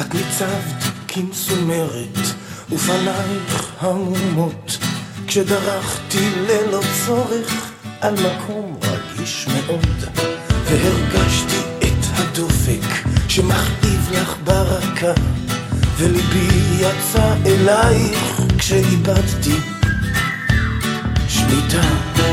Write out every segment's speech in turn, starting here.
את ניצבת כמסומרת ופנייך המומות, כשדרכתי ללא צורך על מקום רגיש מאוד, והרגשתי את הדופק שמכאיב לך ברקה, וליבי יצא אלייך כשאיבדתי שליטה.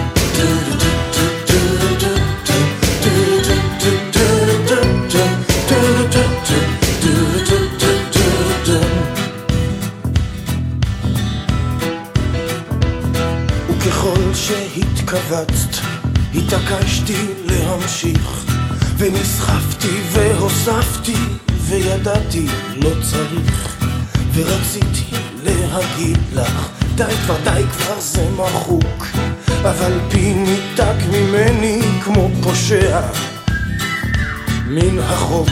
וככל שהתכווצת התעקשתי להמשיך, ונסחפתי והוספתי וידעתי לא צריך, ורציתי להגיד לך די כבר זה מחוק, אבל פי ניתק ממני כמו פושע מן החוק.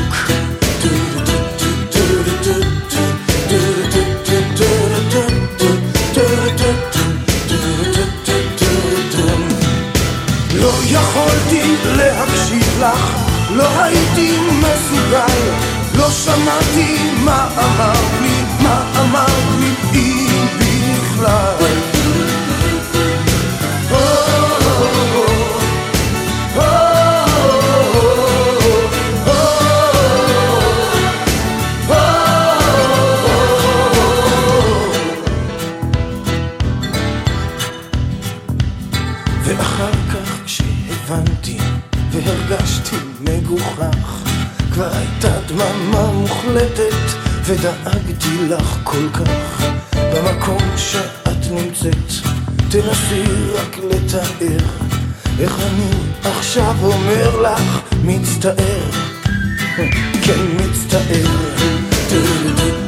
לא יכולתי להקשיב לך, לא הייתי מסוגל, לא שמעתי מה אמרת לי אם בכלל. ואחר כך כשהבנתי והרגשתי מגוחך, כבר הייתה דממה מוחלטת ודאגתי לך כל כך. במקום שאת נמצאת תנסי רק לתאר איך אני עכשיו אומר לך מצטער, כן מצטער.